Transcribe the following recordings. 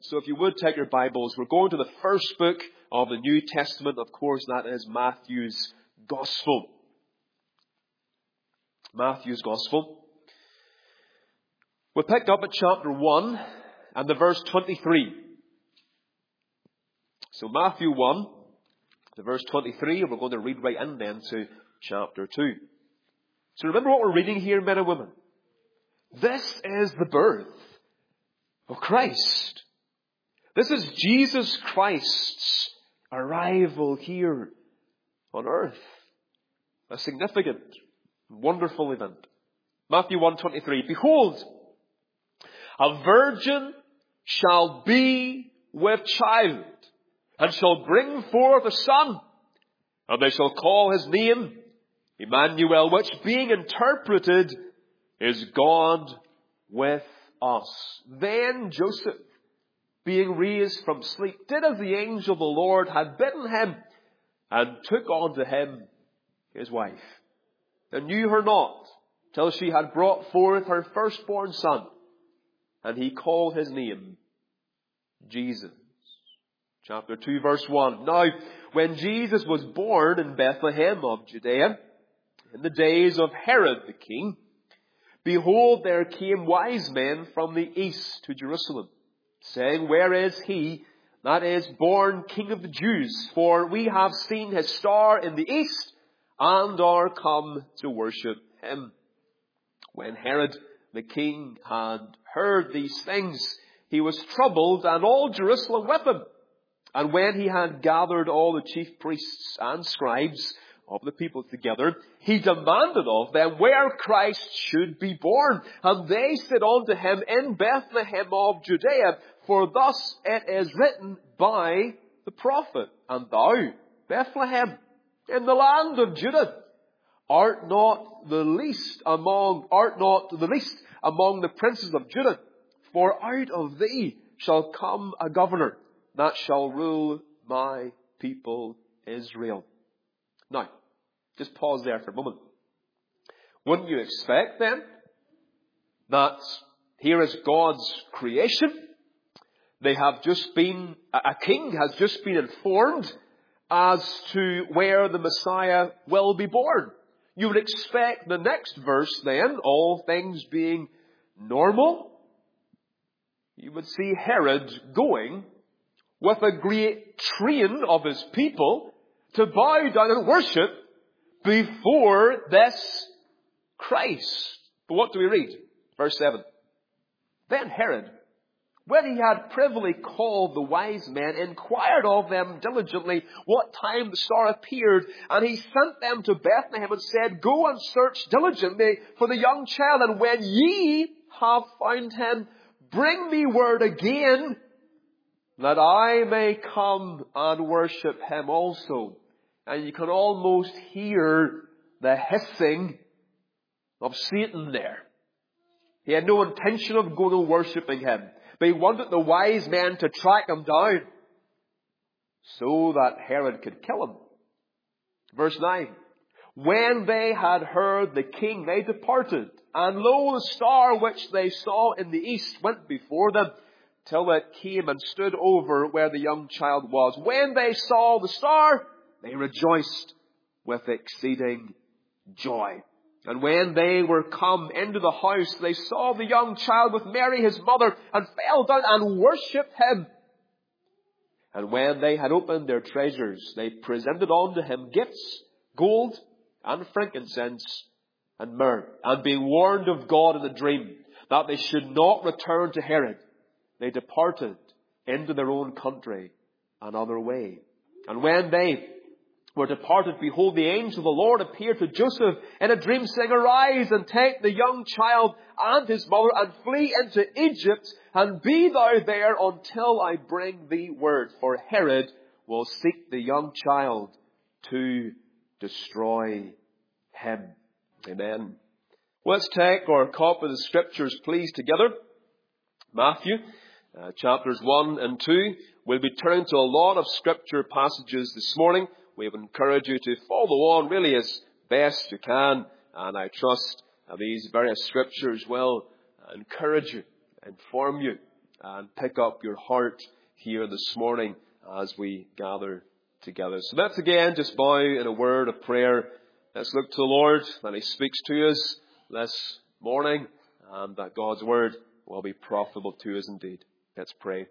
So if you would take your Bibles, we're going to the first book of the New Testament. Of course, that is Matthew's Gospel. Matthew's Gospel. We'll pick up at chapter 1 and the verse 23. So Matthew 1, the verse 23, and we're going to read right in then to chapter 2. So remember what we're reading here, men and women. This is the birth of Christ. This is Jesus Christ's arrival here on earth. A significant, wonderful event. Matthew 1:23. Behold, a virgin shall be with child, and shall bring forth a son, and they shall call his name Emmanuel, which being interpreted is God with us. Then Joseph, being raised from sleep, did as the angel of the Lord had bidden him, and took unto him his wife, and knew her not, till she had brought forth her firstborn son, and he called his name Jesus. Chapter 2, verse 1. Now, when Jesus was born in Bethlehem of Judea, in the days of Herod the king, behold, there came wise men from the east to Jerusalem, saying, Where is he that is born King of the Jews? For we have seen his star in the east, and are come to worship him. When Herod the king had heard these things, he was troubled, and all Jerusalem with him. And when he had gathered all the chief priests and scribes of the people together, he demanded of them where Christ should be born. And they said unto him, In Bethlehem of Judea, for thus it is written by the prophet, And thou, Bethlehem, in the land of Judah, art not the least among the princes of Judah, for out of thee shall come a governor that shall rule my people Israel. Now, just pause there for a moment. Wouldn't you expect then that here is God's creation? They have just been, a king has just been informed as to where the Messiah will be born. You would expect the next verse then, all things being normal, you would see Herod going with a great train of his people to bow down and worship before this Christ. But what do we read? Verse 7. Then Herod, when he had privily called the wise men, inquired of them diligently what time the star appeared. And he sent them to Bethlehem and said, Go and search diligently for the young child, and when ye have found him, bring me word again, that I may come and worship him also. And you can almost hear the hissing of Satan there. He had no intention of going and worshipping him, but he wanted the wise men to track him down so that Herod could kill him. Verse 9. When they had heard the king, they departed. And lo, the star which they saw in the east went before them, till it came and stood over where the young child was. When they saw the star, they rejoiced with exceeding joy. And when they were come into the house, they saw the young child with Mary his mother, and fell down and worshipped him. And when they had opened their treasures, they presented unto him gifts, gold and frankincense and myrrh. And being warned of God in a dream that they should not return to Herod, they departed into their own country another way. And when they were departed, behold, the angel of the Lord appeared to Joseph in a dream, saying, Arise and take the young child and his mother, and flee into Egypt, and be thou there until I bring thee word. For Herod will seek the young child to destroy him. Amen. Let's take our copy of the Scriptures, please, together. Matthew, chapters 1 and 2. We'll be turning to a lot of Scripture passages this morning. We would encourage you to follow on really as best you can. And I trust these various Scriptures will encourage you, inform you, and pick up your heart here this morning as we gather together. So let's again just bow in a word of prayer. Let's look to the Lord that He speaks to us this morning, and that God's word will be profitable to us indeed. Let's pray.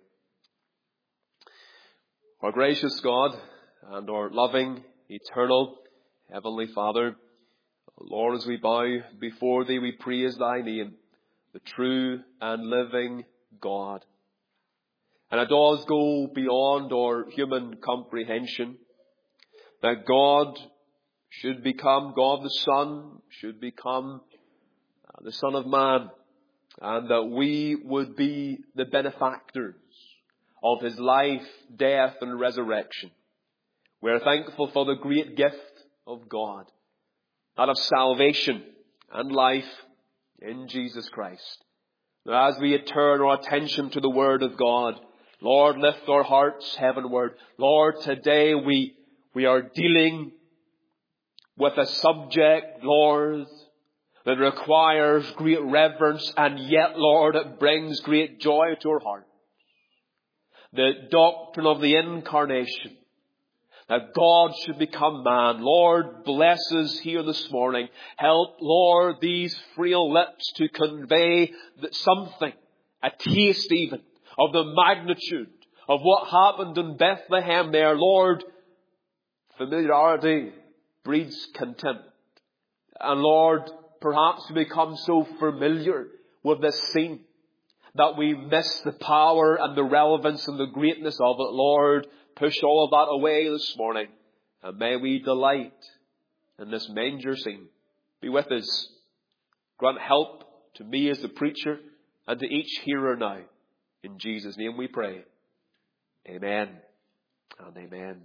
Our gracious God and our loving, eternal, Heavenly Father, Lord, as we bow before Thee, we praise Thy name, the true and living God. And it does go beyond our human comprehension that God should become, God the Son should become the Son of Man, and that we would be the benefactors of His life, death and resurrection. We are thankful for the great gift of God, that of salvation and life in Jesus Christ. Now, as we turn our attention to the Word of God, Lord, lift our hearts heavenward. Lord, today we are dealing with a subject, Lord, that requires great reverence, and yet, Lord, it brings great joy to our heart. The doctrine of the Incarnation, that God should become man. Lord, bless us here this morning. Help, Lord, these frail lips to convey something, a taste even, of the magnitude of what happened in Bethlehem there. Lord, familiarity breeds contempt. And Lord, perhaps we become so familiar with this scene that we miss the power and the relevance and the greatness of it. Lord, push all of that away this morning, and may we delight in this manger scene. Be with us. Grant help to me as the preacher and to each hearer now. In Jesus' name we pray. Amen and amen.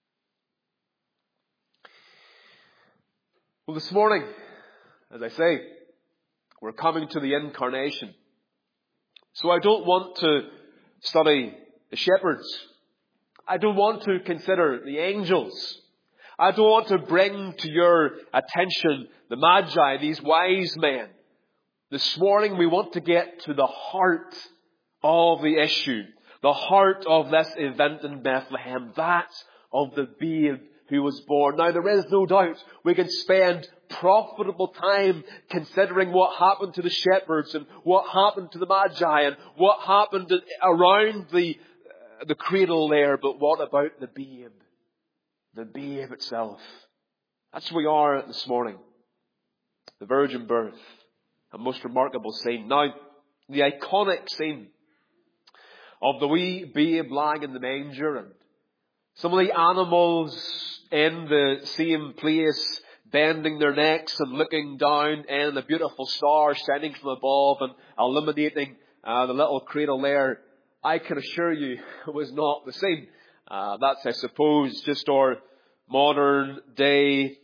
Well, this morning, as I say, we're coming to the Incarnation. So I don't want to study the shepherds. I don't want to consider the angels. I don't want to bring to your attention the Magi, these wise men. This morning we want to get to the heart of the issue, the heart of this event in Bethlehem, that of the babe who was born. Now, there is no doubt we can spend profitable time considering what happened to the shepherds and what happened to the Magi and what happened around the cradle there. But what about the babe? The babe itself. That's where we are this morning. The virgin birth. A most remarkable scene. Now, the iconic scene of the wee babe lying in the manger and some of the animals in the same place bending their necks and looking down, and a beautiful star shining from above and illuminating the little cradle there. I can assure you it was not the same. That's, I suppose, just our modern day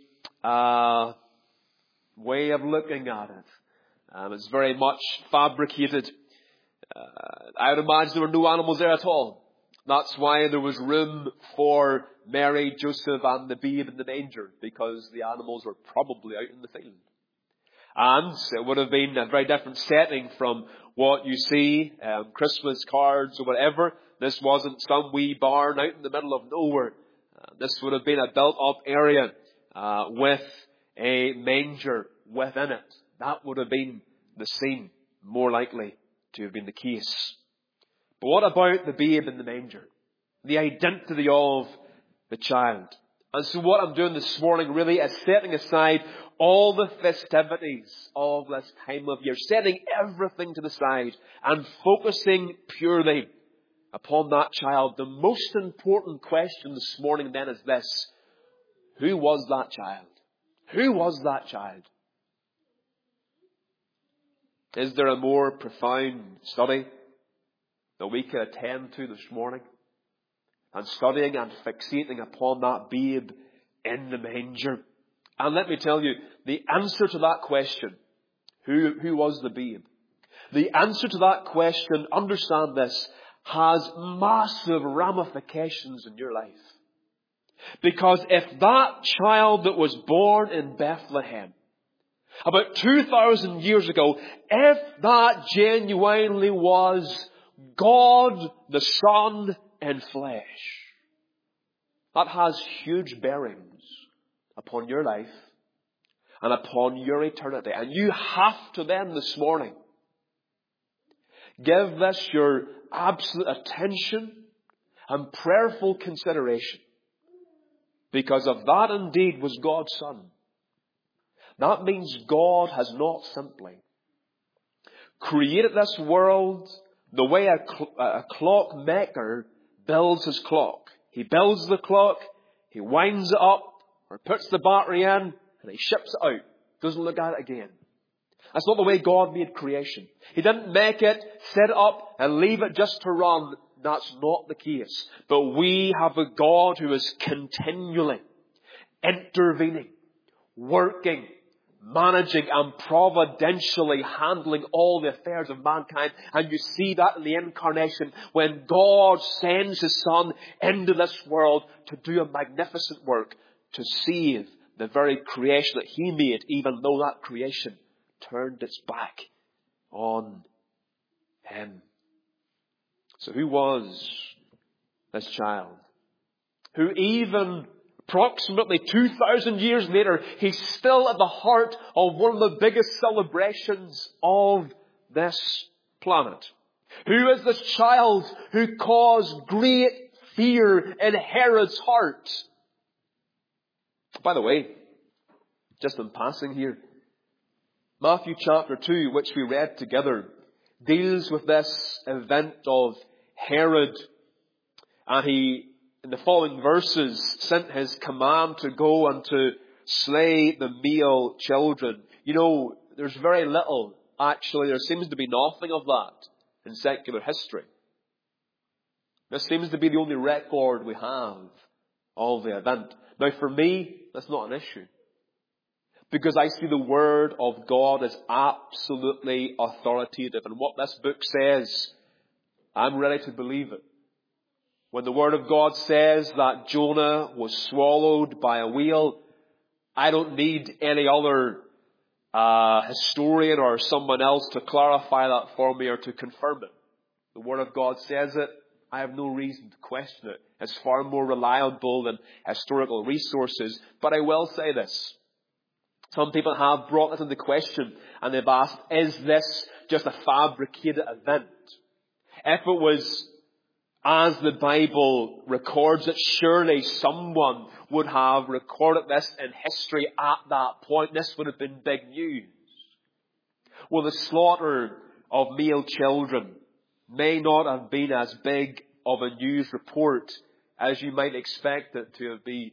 way of looking at it. It's very much fabricated. I would imagine there were no animals there at all. That's why there was room for Mary, Joseph and the babe in the manger, because the animals were probably out in the field. And it would have been a very different setting from what you see, Christmas cards or whatever. This wasn't some wee barn out in the middle of nowhere. This would have been a built-up area with a manger within it. That would have been the scene, more likely to have been the case. But what about the babe in the manger? The identity of the child. And so what I'm doing this morning really is setting aside all the festivities of this time of year, setting everything to the side and focusing purely upon that child. The most important question this morning then is this: who was that child? Who was that child? Is there a more profound study that we can attend to this morning? And studying and fixating upon that babe in the manger. And let me tell you, the answer to that question, who was the babe? The answer to that question, understand this, has massive ramifications in your life. Because if that child that was born in Bethlehem about 2,000 years ago, if that genuinely was God the Son in flesh. That has huge bearings upon your life and upon your eternity. And you have to then this morning give this your absolute attention and prayerful consideration. Because if that indeed was God's Son, that means God has not simply created this world the way a clockmaker builds his clock. He builds the clock, he winds it up, or puts the battery in, and he ships it out. Doesn't look at it again. That's not the way God made creation. He didn't make it, set it up, and leave it just to run. That's not the case. But we have a God who is continually intervening, working, managing and providentially handling all the affairs of mankind. And you see that in the incarnation when God sends His Son into this world to do a magnificent work, to save the very creation that He made, even though that creation turned its back on Him. So who was this child? Who even approximately 2,000 years later, he's still at the heart of one of the biggest celebrations of this planet. Who is this child who caused great fear in Herod's heart? By the way, just in passing here, Matthew chapter 2, which we read together, deals with this event of Herod, and he, in the following verses, sent his command to go and to slay the male children. You know, there's very little, actually, there seems to be nothing of that in secular history. This seems to be the only record we have of the event. Now for me, that's not an issue. Because I see the Word of God as absolutely authoritative. And what this book says, I'm ready to believe it. When the Word of God says that Jonah was swallowed by a whale, I don't need any other historian or someone else to clarify that for me or to confirm it. The Word of God says it. I have no reason to question it. It's far more reliable than historical resources. But I will say this. Some people have brought this into question and they've asked, is this just a fabricated event? If it was as the Bible records it, surely someone would have recorded this in history at that point. This would have been big news. Well, the slaughter of male children may not have been as big of a news report as you might expect it to have been,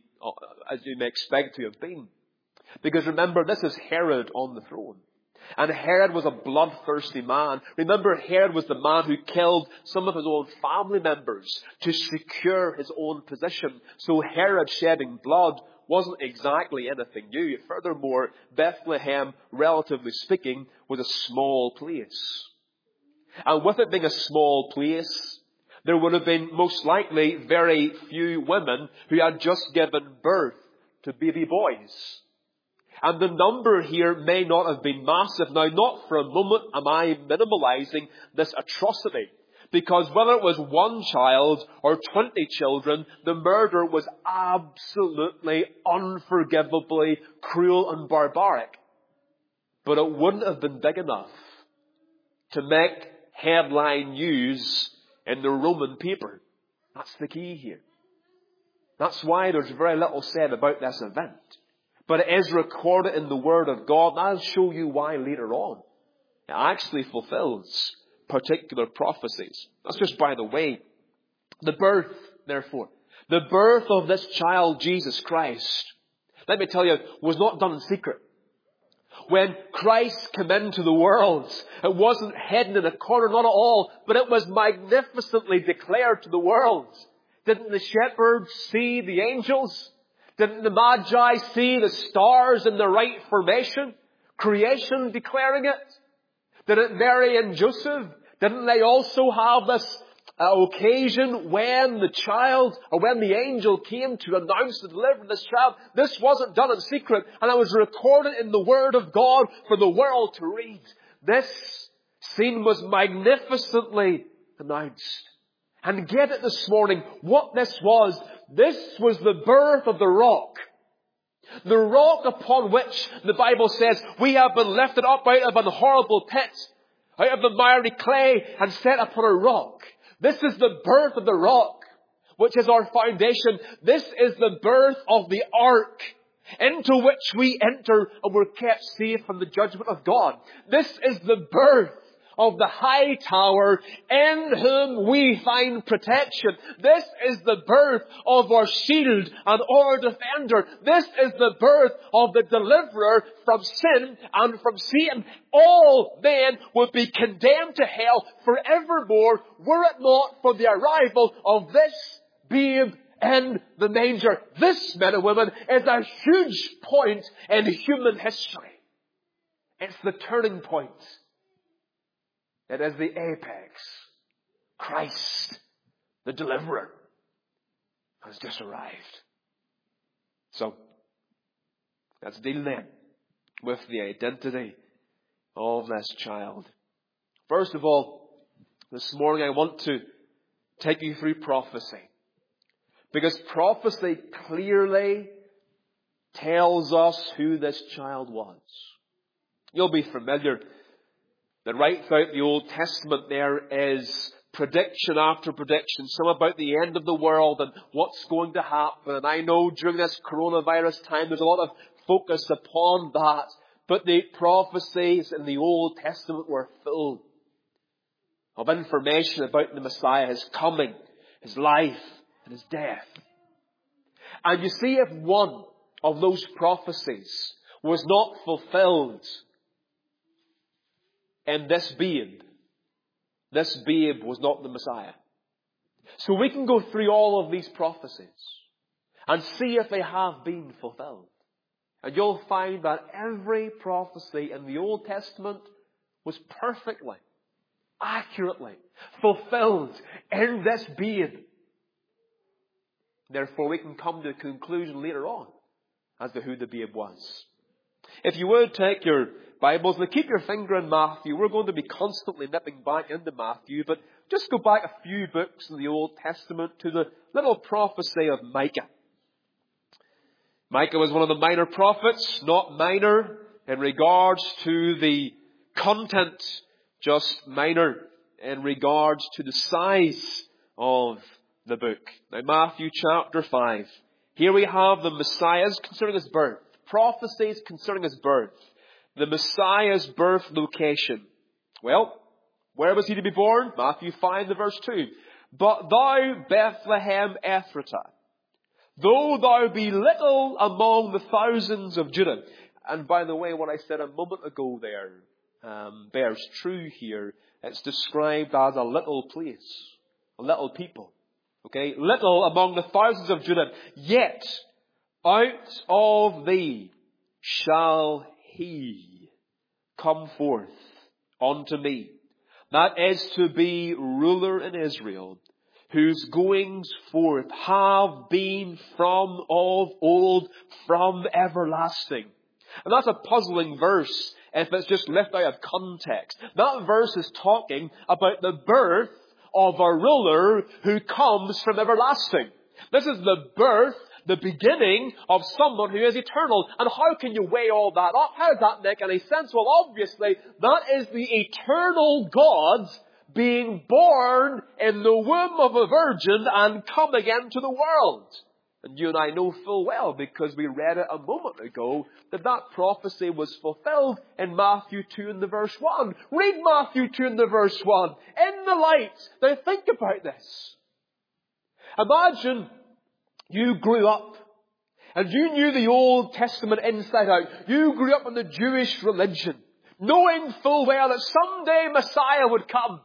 Because remember, this is Herod on the throne. And Herod was a bloodthirsty man. Remember, Herod was the man who killed some of his own family members to secure his own position. So Herod shedding blood wasn't exactly anything new. Furthermore, Bethlehem, relatively speaking, was a small place. And with it being a small place, there would have been most likely very few women who had just given birth to baby boys. And the number here may not have been massive. Now, not for a moment am I minimalizing this atrocity. Because whether it was one child or 20 children, the murder was absolutely unforgivably cruel and barbaric. But it wouldn't have been big enough to make headline news in the Roman paper. That's the key here. That's why there's very little said about this event. But it is recorded in the Word of God, and I'll show you why later on. It actually fulfills particular prophecies. That's just by the way. The birth, therefore, the birth of this child, Jesus Christ, let me tell you, was not done in secret. When Christ came into the world, it wasn't hidden in a corner, not at all, but it was magnificently declared to the world. Didn't the shepherds see the angels? Didn't the Magi see the stars in the right formation? Creation declaring it? Didn't Mary and Joseph, didn't they also have this occasion when the child, or when the angel came to announce the delivery of this child? This wasn't done in secret, and it was recorded in the Word of God for the world to read. This scene was magnificently announced. And get it this morning, what this was. This was the birth of the rock. The rock upon which the Bible says we have been lifted up out of an horrible pit, out of the miry clay, and set upon a rock. This is the birth of the rock, which is our foundation. This is the birth of the ark, into which we enter and we're kept safe from the judgment of God. This is the birth of the high tower in whom we find protection. This is the birth of our shield and our defender. This is the birth of the deliverer from sin and from Satan. All men would be condemned to hell forevermore were it not for the arrival of this babe in the manger. This, men and women, is a huge point in human history. It's the turning point. It is the apex. Christ, the deliverer, has just arrived. So, let's deal then with the identity of this child. First of all, this morning I want to take you through prophecy. Because prophecy clearly tells us who this child was. You'll be familiar that right throughout the Old Testament there is prediction after prediction, some about the end of the world and what's going to happen. And I know during this coronavirus time there's a lot of focus upon that. But the prophecies in the Old Testament were full of information about the Messiah, His coming, His life, and His death. And you see, if one of those prophecies was not fulfilled in this babe was not the Messiah. So we can go through all of these prophecies and see if they have been fulfilled. And you'll find that every prophecy in the Old Testament was perfectly, accurately fulfilled in this babe. Therefore, we can come to a conclusion later on as to who the babe was. If you would take your Bibles and keep your finger in Matthew. We're going to be constantly nipping back into Matthew, but just go back a few books in the Old Testament to the little prophecy of Micah. Micah was one of the minor prophets, not minor in regards to the content, just minor in regards to the size of the book. Now, Matthew chapter 5. Here we have the Messiah's concerning His birth. Prophecies concerning His birth. The Messiah's birth location. Well, where was He to be born? Matthew 5, the verse 2. But thou, Bethlehem Ephratah, though thou be little among the thousands of Judah. And by the way, what I said a moment ago there bears true here. It's described as a little place, a little people. Okay, little among the thousands of Judah. Yet out of thee shall He come forth unto me. That is to be ruler in Israel, whose goings forth have been from of old, from everlasting. And that's a puzzling verse if it's just left out of context. That verse is talking about the birth of a ruler who comes from everlasting. This is the birth, the beginning of someone who is eternal. And how can you weigh all that up? How does that make any sense? Well, obviously, that is the eternal God being born in the womb of a virgin and coming into the world. And you and I know full well, because we read it a moment ago, that that prophecy was fulfilled in Matthew 2 and the verse 1. Read Matthew 2 and the verse 1. In the light. Now think about this. Imagine you grew up and you knew the Old Testament inside out. You grew up in the Jewish religion, knowing full well that someday Messiah would come.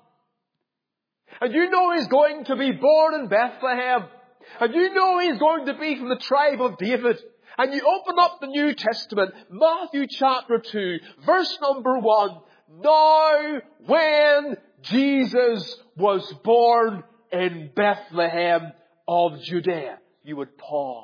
And you know He's going to be born in Bethlehem. And you know He's going to be from the tribe of David. And you open up the New Testament, Matthew chapter 2, verse number 1. Now when Jesus was born in Bethlehem of Judea, you would pause.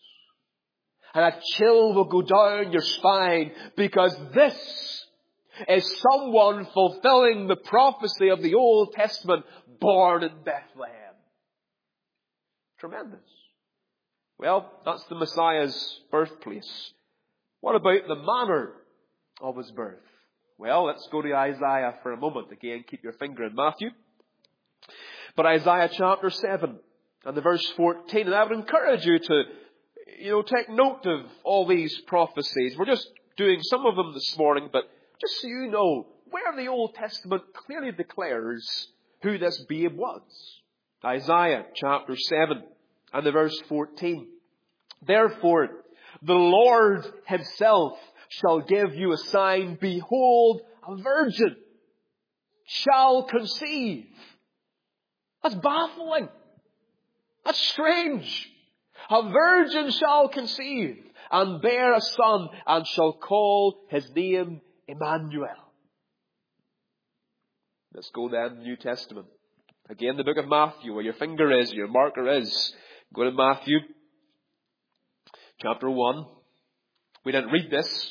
And a chill will go down your spine, because this is someone fulfilling the prophecy of the Old Testament. born in Bethlehem. Tremendous. Well, that's the Messiah's birthplace. What about the manner of his birth? Well, let's go to Isaiah for a moment. Again, keep your finger in Matthew. But Isaiah chapter 7 and the verse 14. And I would encourage you to, take note of all these prophecies. We're just doing some of them this morning, but just so you know, where the Old Testament clearly declares who this babe was. Isaiah chapter 7 and the verse 14. Therefore, the Lord himself shall give you a sign. Behold, a virgin shall conceive. That's baffling. That's strange. A virgin shall conceive and bear a son and shall call his name Emmanuel. Let's go then to the New Testament. Again, the book of Matthew, where your finger is, your marker is. Go to Matthew chapter 1. We didn't read this.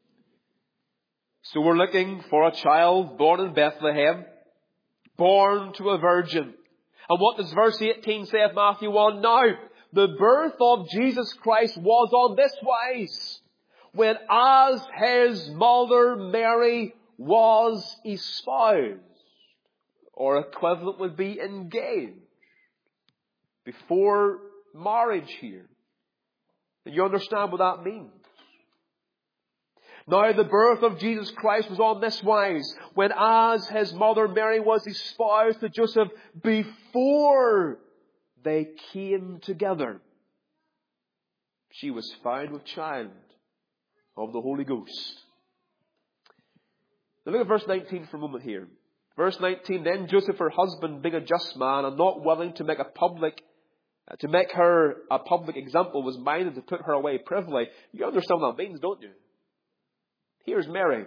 So we're looking for a child born in Bethlehem, born to a virgin. And what does verse 18 say of Matthew 1? Now, the birth of Jesus Christ was on this wise, when as his mother Mary was espoused, or equivalent would be engaged, before marriage here. And you understand what that means. Now the birth of Jesus Christ was on this wise, when as his mother Mary was espoused to Joseph, before they came together, she was found with child of the Holy Ghost. Now look at verse 19 for a moment here. Verse 19, then Joseph, her husband, being a just man, and not willing to make her a public example, was minded to put her away privily. You understand what that means, don't you? Here's Mary.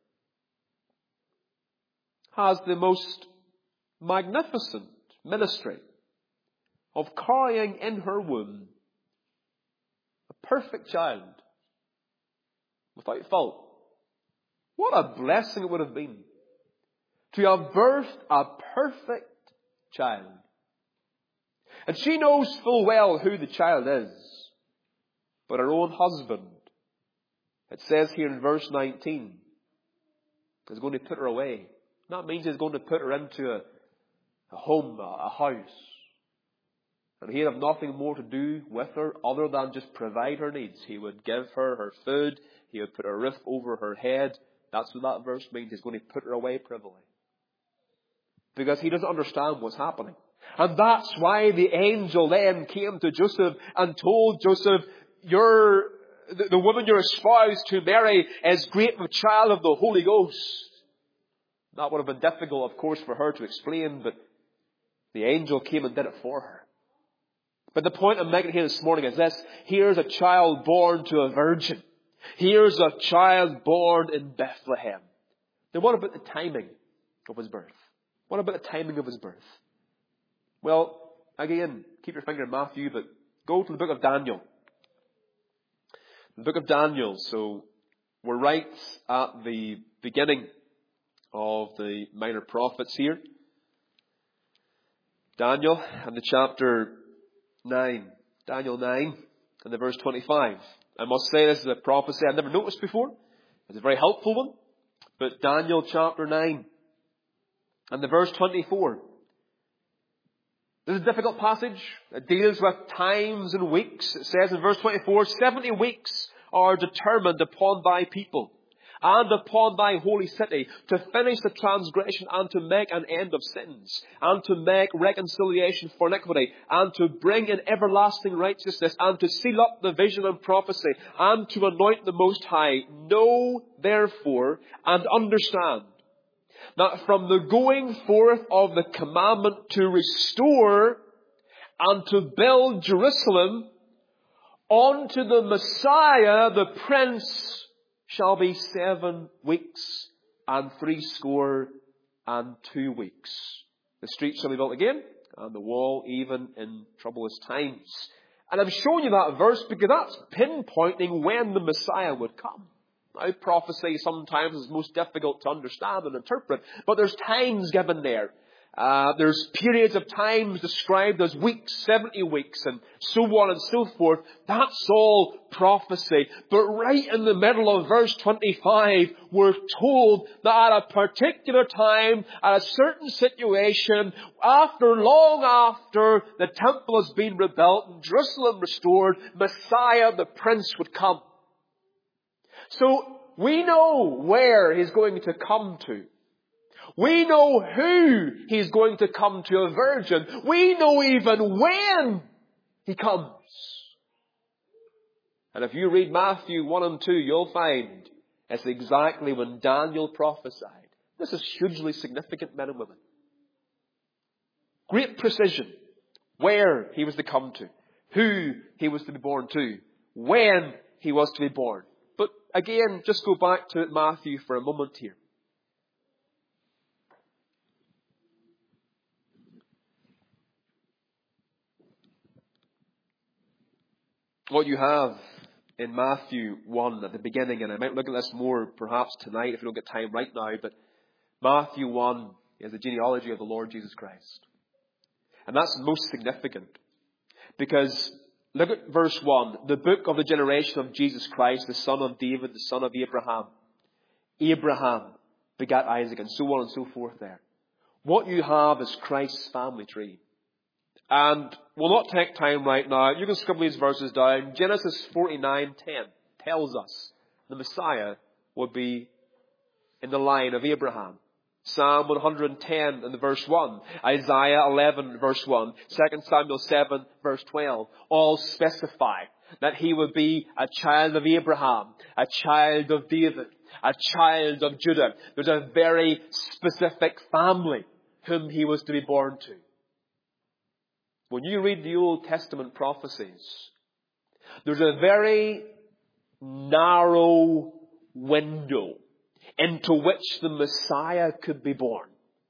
Has the most magnificent ministry of carrying in her womb a perfect child without fault. What a blessing it would have been to have birthed a perfect child. And she knows full well who the child is. But her own husband, it says here in verse 19, is going to put her away. That means he's going to put her into a home, a house. And he'd have nothing more to do with her other than just provide her needs. He would give her food. He would put a roof over her head. That's what that verse means. He's going to put her away privily. Because he doesn't understand what's happening. And that's why the angel then came to Joseph and told Joseph, the woman you're espoused to, Mary, is great with child of the Holy Ghost. That would have been difficult, of course, for her to explain, but the angel came and did it for her. But the point I'm making here this morning is this. Here's a child born to a virgin. Here's a child born in Bethlehem. Now what about the timing of his birth? What about the timing of his birth? Well, again, keep your finger in Matthew, but go to the book of Daniel. The book of Daniel. So we're right at the beginning of the minor prophets here. Daniel and the chapter 9. Daniel 9 and the verse 25. I must say this is a prophecy I've never noticed before. It's a very helpful one. But Daniel chapter 9 and the verse 24. This is a difficult passage. It deals with times and weeks. It says in verse 24, 70 weeks are determined upon thy people and upon thy holy city to finish the transgression and to make an end of sins and to make reconciliation for iniquity and to bring in everlasting righteousness and to seal up the vision and prophecy and to anoint the Most High. Know therefore and understand that from the going forth of the commandment to restore and to build Jerusalem unto the Messiah, the Prince, shall be 7 weeks and 62 weeks. The street shall be built again, and the wall even in troublous times. And I'm showing you that verse because that's pinpointing when the Messiah would come. Now, prophecy sometimes is most difficult to understand and interpret, but there's times given there. There's periods of times described as weeks, 70 weeks, and so on and so forth. That's all prophecy. But right in the middle of verse 25, we're told that at a particular time, at a certain situation, long after the temple has been rebuilt and Jerusalem restored, Messiah, the Prince, would come. So we know where He's going to come to. We know who He's going to come to, a virgin. We know even when He comes. And if you read Matthew 1 and 2, you'll find it's exactly when Daniel prophesied. This is hugely significant, men and women. Great precision. Where He was to come to. Who He was to be born to. When He was to be born. But again, just go back to Matthew for a moment here. What you have in Matthew 1 at the beginning, and I might look at this more perhaps tonight if we don't get time right now, but Matthew 1 is the genealogy of the Lord Jesus Christ. And that's most significant because look at verse 1, the book of the generation of Jesus Christ, the son of David, the son of Abraham. Abraham begat Isaac, and so on and so forth there. What you have is Christ's family tree. And we'll not take time right now. You can scribble these verses down. Genesis 49:10 tells us the Messiah will be in the line of Abraham. Psalm 110 in the verse 1. Isaiah 11 verse 1. 2 Samuel 7 verse 12. All specify that He would be a child of Abraham, a child of David, a child of Judah. There's a very specific family whom He was to be born to. When you read the Old Testament prophecies, there's a very narrow window into which the Messiah could be born.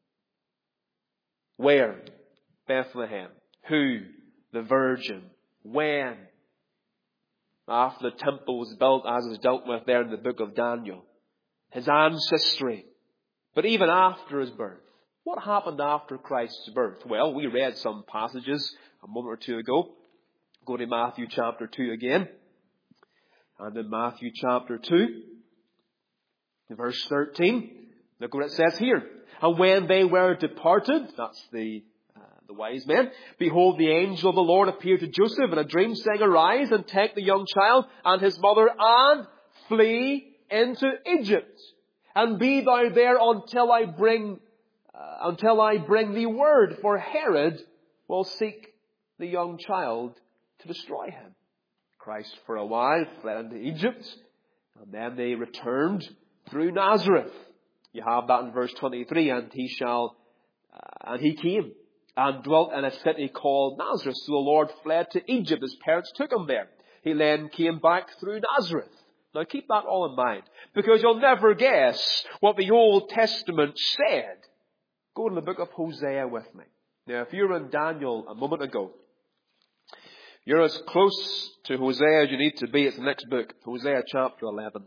Where? Bethlehem. Who? The Virgin. When? After the temple was built, as is dealt with there in the book of Daniel. His ancestry. But even after His birth. What happened after Christ's birth? Well, we read some passages a moment or two ago. Go to Matthew chapter 2 again. And in Matthew chapter 2, verse 13, look what it says here. And when they were departed, that's the wise men, behold, the angel of the Lord appeared to Joseph in a dream, saying, Arise and take the young child and his mother and flee into Egypt. And be thou there until I bring thee word, for Herod will seek the young child to destroy him. Christ for a while fled into Egypt, and then they returned through Nazareth. You have that in verse 23, and he came and dwelt in a city called Nazareth. So the Lord fled to Egypt. His parents took Him there. He then came back through Nazareth. Now keep that all in mind, because you'll never guess what the Old Testament said. Go to the book of Hosea with me. Now, if you were in Daniel a moment ago, you're as close to Hosea as you need to be. It's the next book, Hosea chapter 11.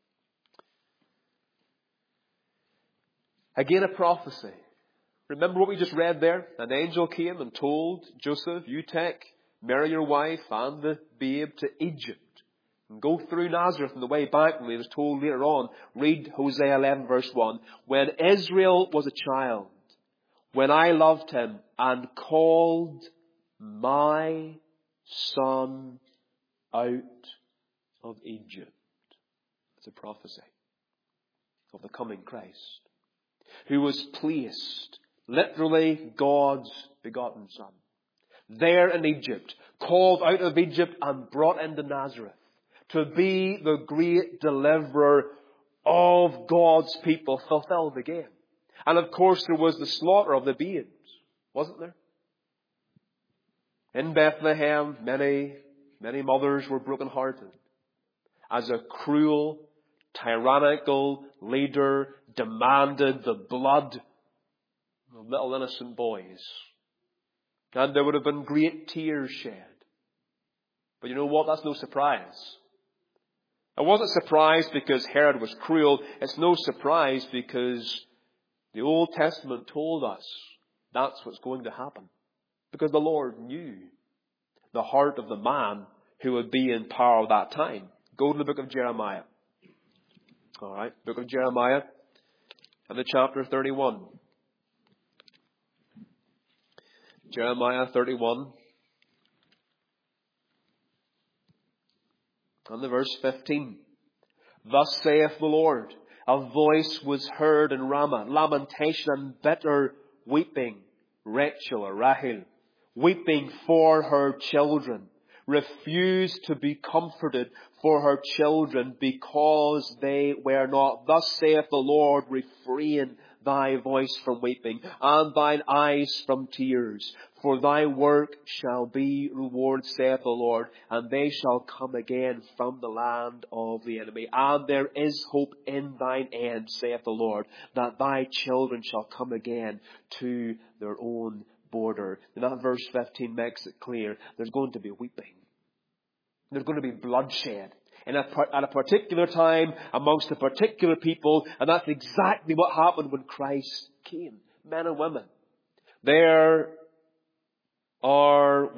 Again, a prophecy. Remember what we just read there? An angel came and told Joseph, you take Mary your wife and the babe to Egypt. And go through Nazareth on the way back. And he was told later on, read Hosea 11 verse 1. When Israel was a child, when I loved him and called my son out of Egypt. It's a prophecy of the coming Christ, who was placed, literally God's begotten Son, there in Egypt, called out of Egypt and brought into Nazareth to be the great deliverer of God's people, fulfilled again. And of course there was the slaughter of the babes, wasn't there? In Bethlehem, many mothers were brokenhearted as a cruel, tyrannical leader demanded the blood of little innocent boys. And there would have been great tears shed. But you know what? That's no surprise. It wasn't surprise because Herod was cruel. It's no surprise because the Old Testament told us That's what's going to happen. Because the Lord knew the heart of the man who would be in power at that time. Go to the book of Jeremiah. All right, book of Jeremiah and the chapter 31. Jeremiah 31 and the verse 15. Thus saith the Lord, a voice was heard in Ramah, lamentation and bitter weeping, Rachel or Rahel, weeping for her children, refused to be comforted for her children because they were not. Thus saith the Lord, refrain thy voice from weeping and thine eyes from tears. For thy work shall be rewarded, saith the Lord, and they shall come again from the land of the enemy. And there is hope in thine end, saith the Lord, that thy children shall come again to their own border. And that verse 15 makes it clear there's going to be weeping. There's going to be bloodshed at a particular time amongst a particular people, and that's exactly what happened when Christ came. Men and women. There are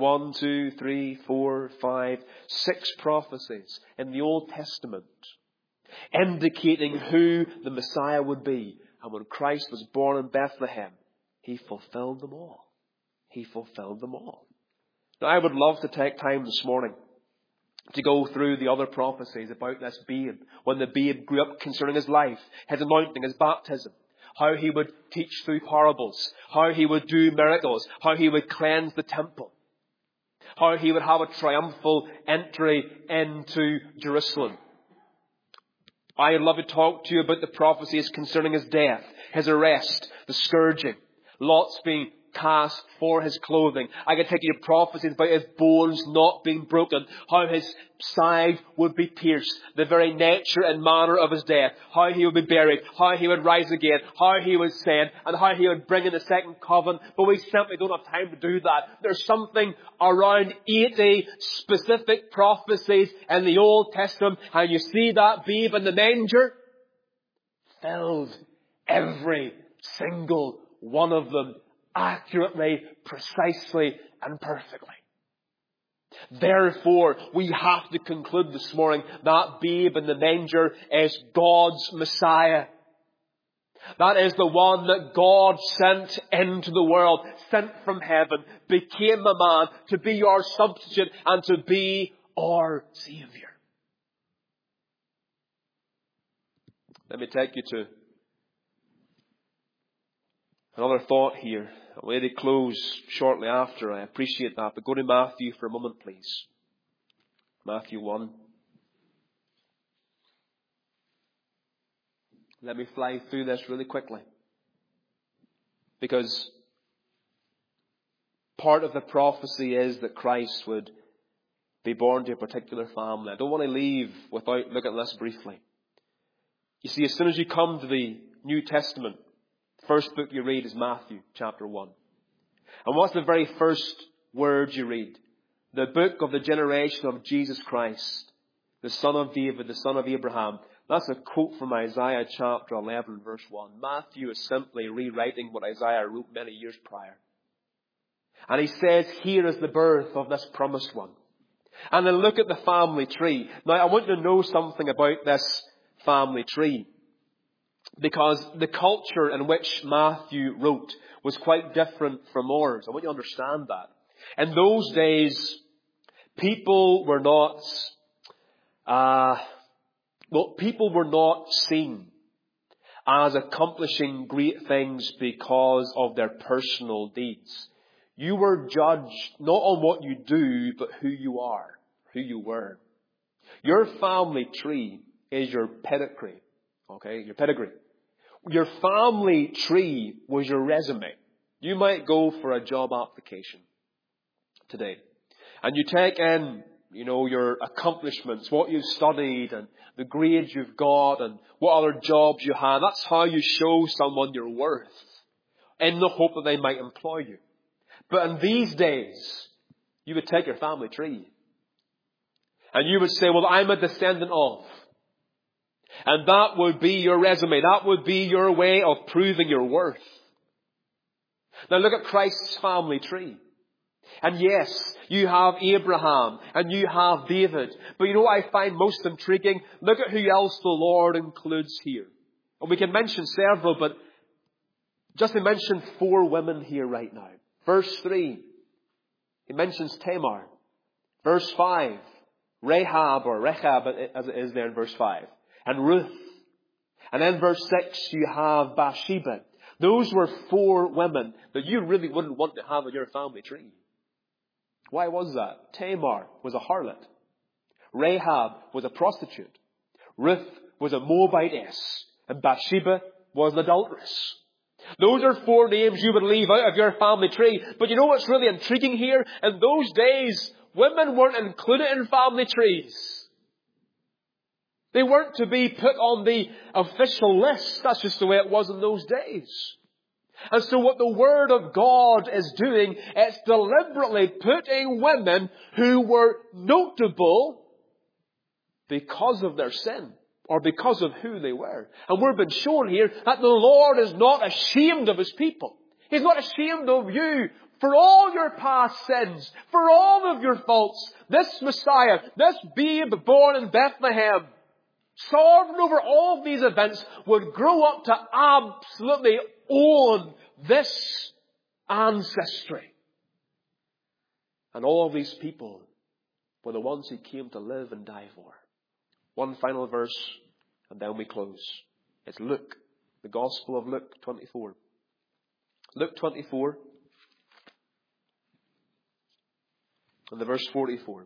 6 prophecies in the Old Testament indicating who the Messiah would be. And when Christ was born in Bethlehem, He fulfilled them all. He fulfilled them all. Now, I would love to take time this morning to go through the other prophecies about this babe. When the babe grew up concerning his life, his anointing, his baptism, how he would teach through parables, how he would do miracles, how he would cleanse the temple, how he would have a triumphal entry into Jerusalem. I'd love to talk to you about the prophecies concerning his death, his arrest, the scourging, lots being cast for his clothing. I could take you to prophecies about his bones not being broken, how his side would be pierced, the very nature and manner of his death, how he would be buried, how he would rise again, how he would send, and how he would bring in the second covenant. But we simply don't have time to do that. There's something around 80 specific prophecies in the Old Testament, and you see that babe in the manger filled every single one of them accurately, precisely, and perfectly. Therefore, we have to conclude this morning that babe in the manger is God's Messiah. That is the one that God sent into the world, sent from heaven, became a man to be our substitute and to be our Savior. Let me take you to another thought here. I'm going to close shortly after. I appreciate that. But go to Matthew for a moment, please. Matthew 1. Let me fly through this really quickly. Because part of the prophecy is that Christ would be born to a particular family. I don't want to leave without looking at this briefly. You see, as soon as you come to the New Testament, first book you read is Matthew chapter 1. And what's the very first word you read? The book of the generation of Jesus Christ, the son of David, the son of Abraham. That's a quote from Isaiah chapter 11 verse 1. Matthew is simply rewriting what Isaiah wrote many years prior. And he says, here is the birth of this promised one. And then look at the family tree. Now I want you to know something about this family tree. Because the culture in which Matthew wrote was quite different from ours. I want you to understand that. In those days, people were not seen as accomplishing great things because of their personal deeds. You were judged not on what you do, but who you are, who you were. Your family tree is your pedigree. Okay, your pedigree. Your family tree was your resume. You might go for a job application today. And you take in, your accomplishments, what you've studied and the grades you've got and what other jobs you had. That's how you show someone your worth in the hope that they might employ you. But in these days, you would take your family tree and you would say, well, I'm a descendant of. And that would be your resume. That would be your way of proving your worth. Now look at Christ's family tree. And yes, you have Abraham and you have David. But you know what I find most intriguing? Look at who else the Lord includes here. And we can mention several, but just to mention 4 women here right now. Verse 3, he mentions Tamar. Verse 5, Rahab as it is there in verse 5. And Ruth. And then verse 6, you have Bathsheba. Those were 4 women that you really wouldn't want to have in your family tree. Why was that? Tamar was a harlot. Rahab was a prostitute. Ruth was a Moabitess. And Bathsheba was an adulteress. Those are 4 names you would leave out of your family tree. But you know what's really intriguing here? In those days, women weren't included in family trees. They weren't to be put on the official list. That's just the way it was in those days. And so what the Word of God is doing, it's deliberately putting women who were notable because of their sin, or because of who they were. And we're being shown here that the Lord is not ashamed of His people. He's not ashamed of you for all your past sins, for all of your faults. This Messiah, this babe born in Bethlehem, sovereign over all of these events, would grow up to absolutely own this ancestry. And all of these people were the ones He came to live and die for. One final verse, and then we close. It's Luke, the Gospel of Luke 24. Luke 24, and the verse 44.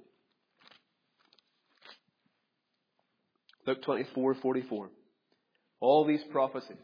Luke 24:44. All these prophecies.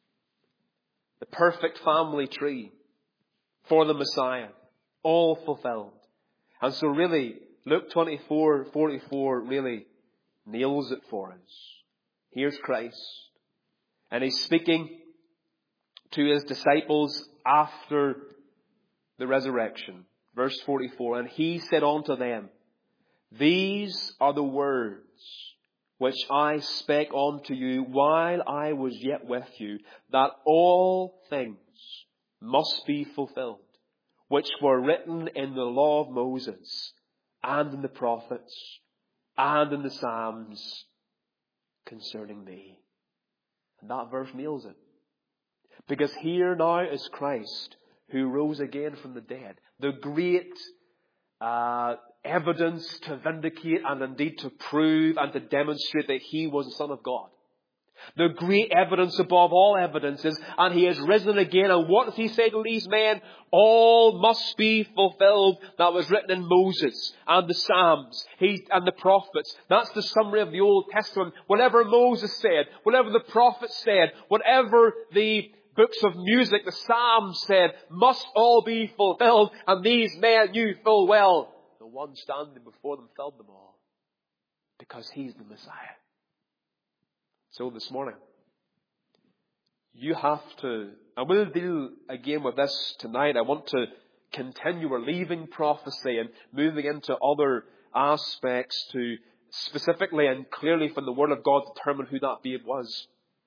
The perfect family tree for the Messiah. All fulfilled. And so really, Luke 24:44 really nails it for us. Here's Christ. And He's speaking to His disciples after the resurrection. Verse 44. And He said unto them, These are the words which I spake unto you while I was yet with you, that all things must be fulfilled, which were written in the law of Moses, and in the prophets, and in the Psalms concerning me. And that verse nails it. Because here now is Christ, who rose again from the dead. The great evidence to vindicate and indeed to prove and to demonstrate that He was the Son of God. The great evidence above all evidences. And He has risen again. And what does He say to these men? All must be fulfilled that was written in Moses and the Psalms and the prophets. That's the summary of the Old Testament. Whatever Moses said, whatever the prophets said, whatever the books of music, the Psalms said, must all be fulfilled. And these men knew full well the one standing before them filled them all. Because He's the Messiah. So this morning, you have to, and we'll deal again with this tonight. I want to continue. We're leaving prophecy and moving into other aspects to specifically and clearly from the Word of God determine who that babe was.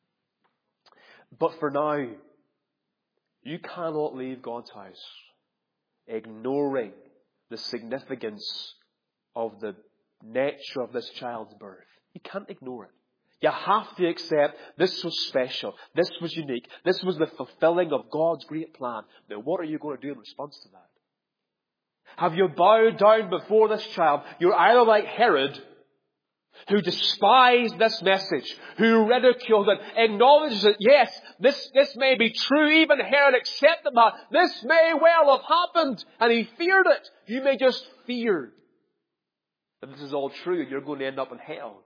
But for now, you cannot leave God's house ignoring the significance of the nature of this child's birth. You can't ignore it. You have to accept this was special. This was unique. This was the fulfilling of God's great plan. Now, what are you going to do in response to that? Have you bowed down before this child? You're either like Herod, who despised this message, who ridiculed it, acknowledges that, yes, this may be true. Even Herod accepted that. This may well have happened. And he feared it. You may just fear that this is all true and you're going to end up in hell.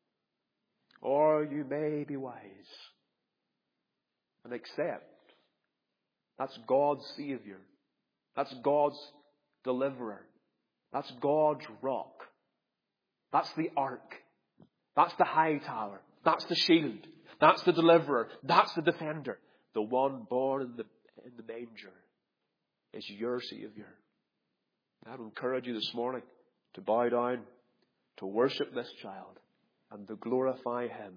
Or you may be wise and accept that's God's Savior. That's God's deliverer. That's God's rock. That's the ark. That's the high tower. That's the shield. That's the deliverer. That's the defender. The one born in the manger is your Savior. I would encourage you this morning to bow down, to worship this child, and to glorify Him.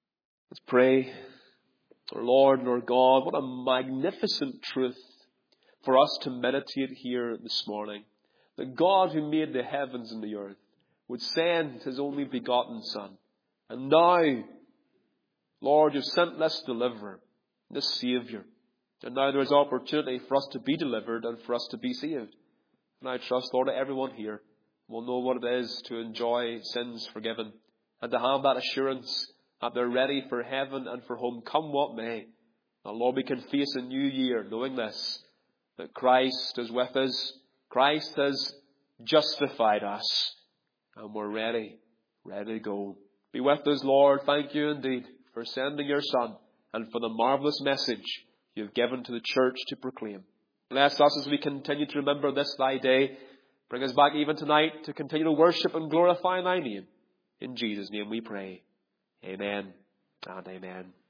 Let's pray. Our Lord and our God, what a magnificent truth for us to meditate here this morning. That God who made the heavens and the earth would send His only begotten Son. And now, Lord, You've sent this deliverer, this Saviour. And now there is opportunity for us to be delivered and for us to be saved. And I trust, Lord, that everyone here will know what it is to enjoy sins forgiven and to have that assurance that they're ready for heaven and for home, come what may. And Lord, we can face a new year knowing this, that Christ is with us, Christ has justified us, and we're ready to go. Be with us, Lord. Thank You indeed for sending Your Son and for the marvellous message You've given to the church to proclaim. Bless us as we continue to remember this Thy day. Bring us back even tonight to continue to worship and glorify Thy name. In Jesus' name we pray. Amen and amen.